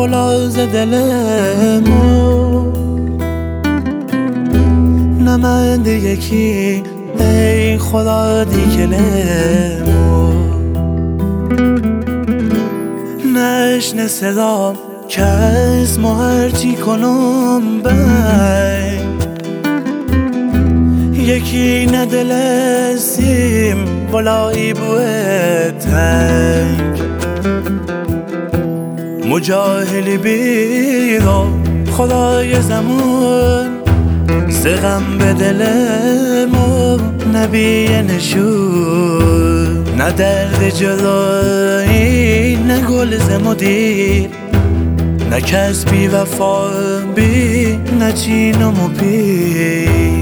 فولاذ دلمو نمند یکی ای خدا دیگلمو نشنه صدام که از ما هرچی کنم بای یکی ندلسیم ولایی بوه تنگ مجاهلی بیرا خدای زمان سغم به دلمو نبی نشون نه درد جدایی نه گل زمدیر نه کس بی وفا بی نه چینم و بی